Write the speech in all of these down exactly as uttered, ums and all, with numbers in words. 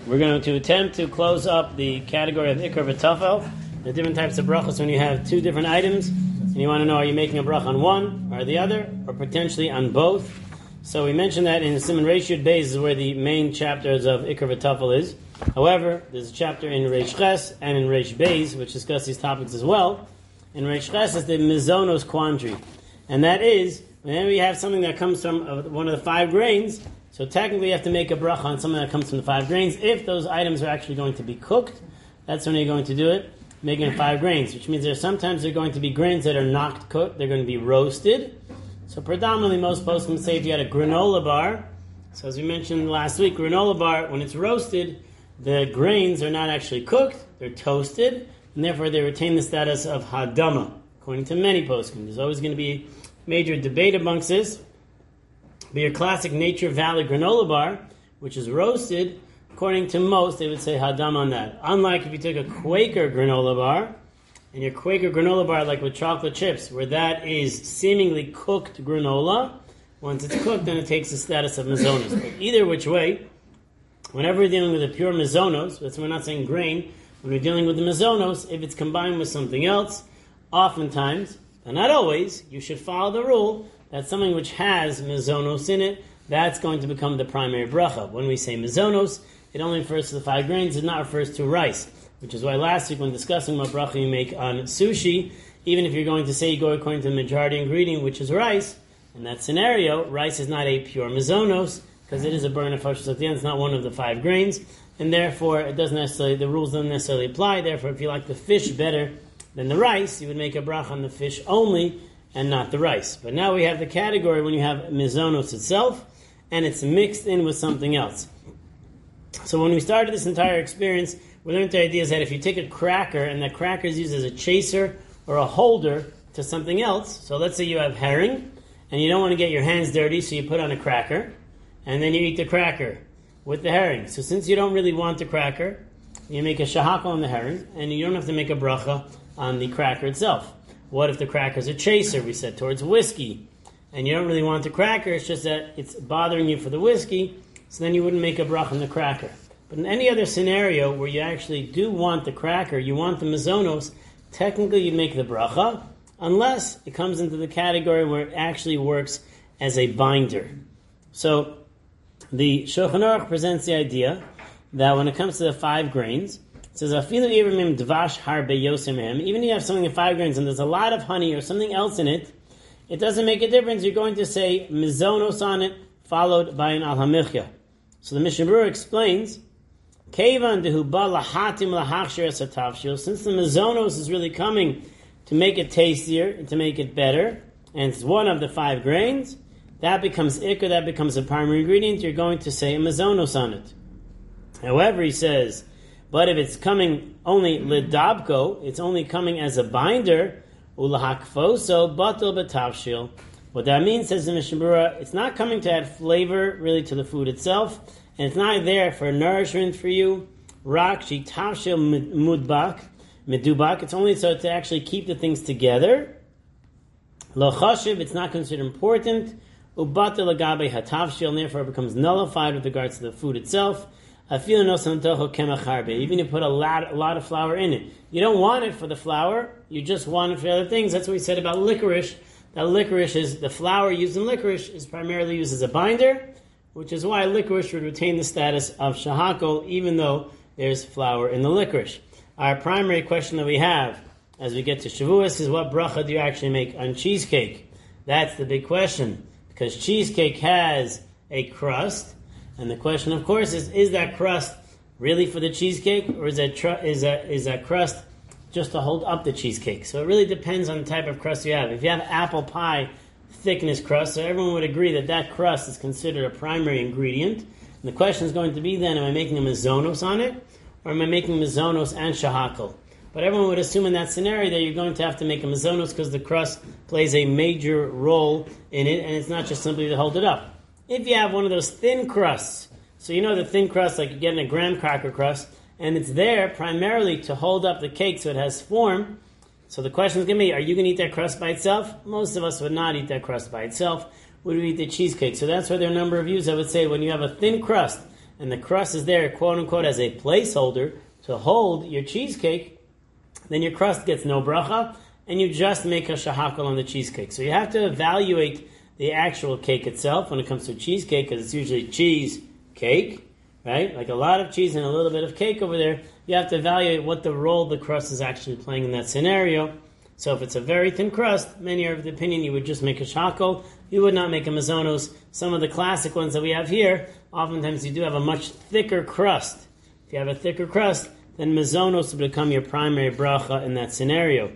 We're going to attempt to close up the category of Ikar v'Tafel, the different types of brachas when you have two different items, and you want to know, are you making a bracha on one or the other, or potentially on both? So we mentioned that in Simon Reish Yud Beis is where the main chapters of Ikar v'Tafel is. However, there's a chapter in Reish Ches and in Reish Beis which discuss these topics as well. In Reish Ches is the Mizonos quandary, and that is, whenever you have something that comes from one of the five grains, so technically you have to make a bracha on something that comes from the five grains. If those items are actually going to be cooked, that's when you're going to do it, making it five grains, which means there sometimes there are going to be grains that are not cooked, they're going to be roasted. So predominantly most poskim say if you had a granola bar, so as we mentioned last week, granola bar, when it's roasted, the grains are not actually cooked, they're toasted, and therefore they retain the status of hadama, according to many poskim. There's always going to be major debate amongst this. But your classic Nature Valley granola bar, which is roasted, according to most, they would say hadam on that. Unlike if you take a Quaker granola bar, and your Quaker granola bar, like with chocolate chips, where that is seemingly cooked granola, once it's cooked, then it takes the status of mizonos. But either which way, whenever we're dealing with a pure mizonos, that's we're not saying grain, when we're dealing with the mizonos, if it's combined with something else, oftentimes, but not always, you should follow the rule that something which has mizonos in it, that's going to become the primary bracha. When we say mizonos, it only refers to the five grains, it not refers to rice. Which is why last week when discussing what bracha you make on sushi, even if you're going to say you go according to the majority ingredient, which is rice, in that scenario, rice is not a pure mizonos, because it is a burn of fashos at the end, it's not one of the five grains, and therefore it doesn't necessarily, the rules don't necessarily apply. Therefore, if you like the fish better than the rice, you would make a bracha on the fish only, and not the rice. But now we have the category when you have mizonos itself, and it's mixed in with something else. So when we started this entire experience, we learned the idea is that if you take a cracker, and that cracker is used as a chaser or a holder to something else, so let's say you have herring, and you don't want to get your hands dirty, so you put on a cracker, and then you eat the cracker with the herring. So since you don't really want the cracker, you make a shahakal on the herring, and you don't have to make a bracha on the cracker itself. What if the cracker's a chaser, we said, towards whiskey, and you don't really want the cracker, it's just that it's bothering you for the whiskey, so then you wouldn't make a bracha on the cracker. But in any other scenario where you actually do want the cracker, you want the mizonos, technically you'd make the bracha, unless it comes into the category where it actually works as a binder. So the Shulchan Aruch presents the idea that when it comes to the five grains, it says, even if you have something in five grains and there's a lot of honey or something else in it, it doesn't make a difference. You're going to say mizonos on it, followed by an al hamichya. So the Mishnah Berurah explains, since the mizonos is really coming to make it tastier and to make it better, and it's one of the five grains, that becomes ikar, that becomes a primary ingredient, you're going to say a mizonos on it. However, he says, but if it's coming only lidabko, it's only coming as a binder, ulahakfoso batal betavshil. What that means, says the Mishnah Berurah, it's not coming to add flavor really to the food itself, and it's not there for nourishment for you. Rak shi tavshil mudbak, medubak. It's only so to actually keep the things together. Lo chashiv, it's not considered important. Ubatal lagabe hatavshil, and therefore it becomes nullified with regards to the food itself. Even if you put a lot, a lot of flour in it. You don't want it for the flour, you just want it for other things. That's what we said about licorice. That licorice is, the flour used in licorice is primarily used as a binder, which is why licorice would retain the status of shahakol, even though there's flour in the licorice. Our primary question that we have as we get to Shavuos is, what bracha do you actually make on cheesecake? That's the big question, because cheesecake has a crust, and the question, of course, is, is that crust really for the cheesecake, or is that, tr- is that, is that crust just to hold up the cheesecake? So it really depends on the type of crust you have. If you have apple pie thickness crust, so everyone would agree that that crust is considered a primary ingredient. And the question is going to be then, am I making a mizonos on it, or am I making mizonos and shahakal? But everyone would assume in that scenario that you're going to have to make a mizonos because the crust plays a major role in it, and it's not just simply to hold it up. If you have one of those thin crusts, so you know the thin crust like you get in a graham cracker crust, and it's there primarily to hold up the cake so it has form, so the question is going to be, are you going to eat that crust by itself? Most of us would not eat that crust by itself. Would we eat the cheesecake? So that's why there are a number of views. I would say when you have a thin crust and the crust is there, quote unquote, as a placeholder to hold your cheesecake, then your crust gets no bracha, and you just make a shahakal on the cheesecake. So you have to evaluate the actual cake itself when it comes to cheesecake, because it's usually cheese cake, right? Like a lot of cheese and a little bit of cake over there. You have to evaluate what the role the crust is actually playing in that scenario. So if it's a very thin crust, many are of the opinion you would just make a shahakal. You would not make a mazonos. Some of the classic ones that we have here, oftentimes you do have a much thicker crust. If you have a thicker crust, then mazonos will become your primary bracha in that scenario.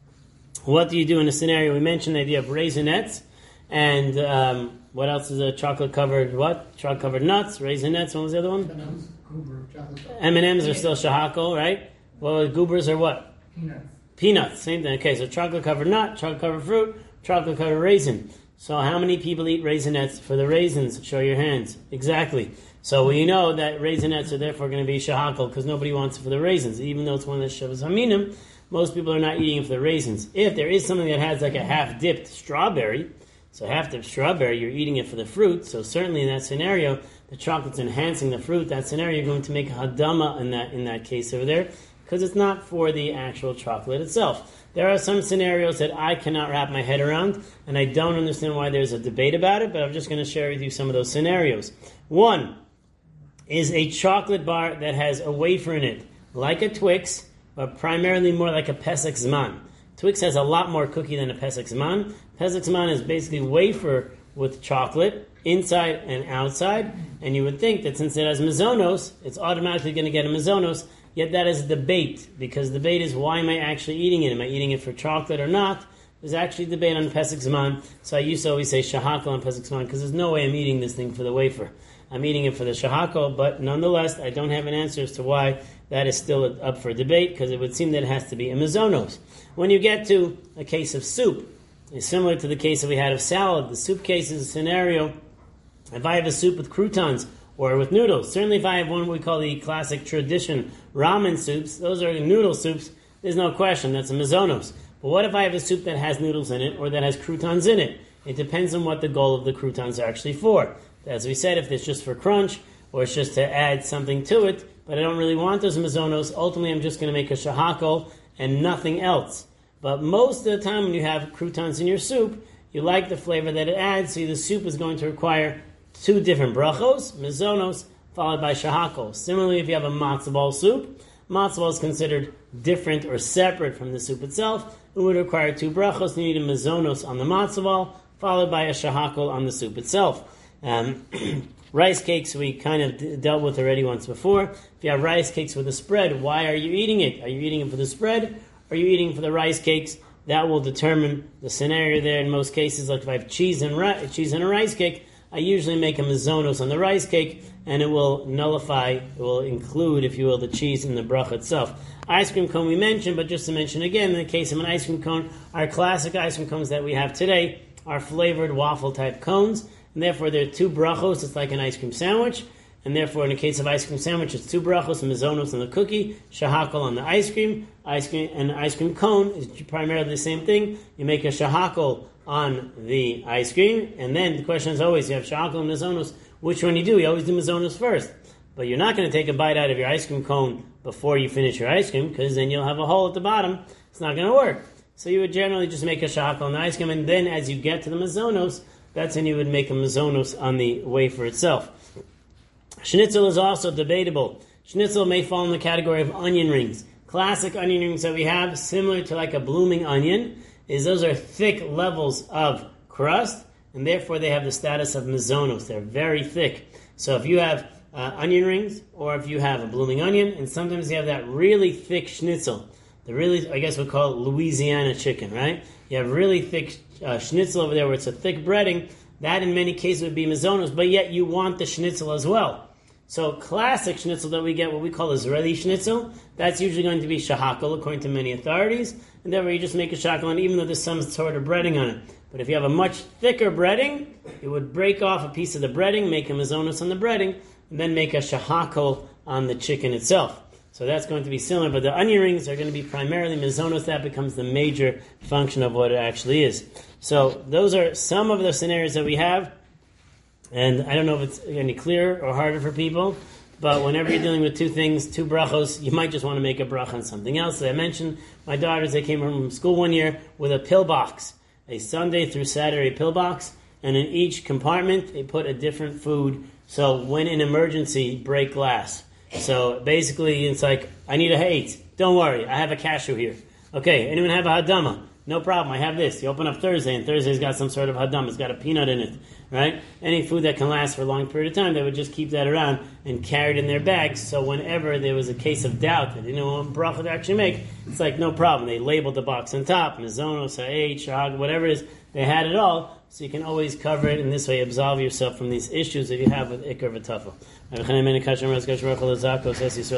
What do you do in a scenario? We mentioned the idea of raisinets, and um, what else is a chocolate-covered what? Chocolate-covered nuts, raisinets. What was the other one? M and M's. Goober, M and M's are still shahakal, right? Well, goobers are what? Peanuts. Peanuts, same thing. Okay, so chocolate-covered nut, chocolate-covered fruit, chocolate-covered raisin. So how many people eat raisinets for the raisins? Show your hands. Exactly. So we know that raisinets are therefore going to be shahakal because nobody wants it for the raisins. Even though it's one that shows haminim, most people are not eating it for the raisins. If there is something that has like a half-dipped strawberry, so half-dipped strawberry, you're eating it for the fruit. So certainly in that scenario, the chocolate's enhancing the fruit. That scenario, you're going to make a hadama in that in that case over there, because it's not for the actual chocolate itself. There are some scenarios that I cannot wrap my head around, and I don't understand why there's a debate about it, but I'm just going to share with you some of those scenarios. One is a chocolate bar that has a wafer in it, like a Twix, but primarily more like a Pesach Zman. Twix has a lot more cookie than a Pesach Zman. Pesach Zman is basically wafer with chocolate, inside and outside, and you would think that since it has mazonos, it's automatically going to get a mazonos. Yet that is a debate, because the debate is, why am I actually eating it? Am I eating it for chocolate or not? There's actually a debate on Pesach Zman, so I used to always say shahakal on Pesach Zman, because there's no way I'm eating this thing for the wafer. I'm eating it for the shahakal, but nonetheless, I don't have an answer as to why that is still up for debate, because it would seem that it has to be a mazonos. When you get to a case of soup, it's similar to the case that we had of salad. The soup case is a scenario, if I have a soup with croutons, or with noodles. Certainly if I have one we call the classic tradition ramen soups, those are noodle soups, there's no question, that's a mazonos. But what if I have a soup that has noodles in it, or that has croutons in it? It depends on what the goal of the croutons are actually for. As we said, if it's just for crunch, or it's just to add something to it, but I don't really want those mazonos, ultimately I'm just going to make a shahakal and nothing else. But most of the time when you have croutons in your soup, you like the flavor that it adds, so the soup is going to require two different brachos, mazonos, followed by shahakal. Similarly, if you have a matzo ball soup, matzo ball is considered different or separate from the soup itself. It would require two brachos. You need a mazonos on the matzo ball, followed by a shahakal on the soup itself. Um, rice cakes we kind of d- dealt with already once before. If you have rice cakes with a spread, why are you eating it? Are you eating it for the spread? Or are you eating for the rice cakes? That will determine the scenario there in most cases. Like if I have cheese and ri- cheese and a rice cake, I usually make a mazonos on the rice cake, and it will nullify, it will include, if you will, the cheese in the bracha itself. Ice cream cone we mentioned, but just to mention again, in the case of an ice cream cone, our classic ice cream cones that we have today are flavored waffle-type cones, and therefore they're two brachos. It's like an ice cream sandwich, and therefore in the case of ice cream sandwich, it's two brachos, mazonos on the cookie, shahakal on the ice cream. Ice cream and ice cream cone is primarily the same thing. You make a shahakal on the ice cream, and then the question is always, you have shahakal and mazonos, which one you do? You always do mazonos first. But you're not going to take a bite out of your ice cream cone before you finish your ice cream, because then you'll have a hole at the bottom. It's not going to work. So you would generally just make a shahakal on the ice cream, and then as you get to the mazonos, that's when you would make a mazonos on the wafer itself. Schnitzel is also debatable. Schnitzel may fall in the category of onion rings. Classic onion rings that we have, similar to like a blooming onion, is those are thick levels of crust, and therefore they have the status of mazonos. They're very thick. So if you have uh, onion rings, or if you have a blooming onion, and sometimes you have that really thick schnitzel, the really, I guess we'll call it Louisiana chicken, right? You have really thick uh, schnitzel over there where it's a thick breading, that in many cases would be mazonos, but yet you want the schnitzel as well. So classic schnitzel that we get, what we call Israeli schnitzel, that's usually going to be shahakal according to many authorities, and therefore you just make a shahakal, and even though there's some sort of breading on it. But if you have a much thicker breading, it would break off a piece of the breading, make a mazonos on the breading, and then make a shahakal on the chicken itself. So that's going to be similar, but the onion rings are going to be primarily mazonos. That becomes the major function of what it actually is. So those are some of the scenarios that we have And I don't know if it's any clearer or harder for people, but whenever you're dealing with two things, two brachos, you might just want to make a bracha on something else. As I mentioned, my daughters, they came home from school one year with a pill box, a Sunday through Saturday pill box, and in each compartment, they put a different food. So when in emergency, break glass. So basically, it's like, I need a hate. Don't worry, I have a cashew here. Okay, anyone have a hadama? No problem, I have this. You open up Thursday, and Thursday's got some sort of hadam. It's got a peanut in it, right? Any food that can last for a long period of time, they would just keep that around and carry it in their bags. So whenever there was a case of doubt that they didn't know what bracha to actually make, it's like, no problem. They labeled the box on top, mizono, sa'eh, shahag, whatever it is. They had it all, so you can always cover it, and this way absolve yourself from these issues that you have with ikar v'tafel.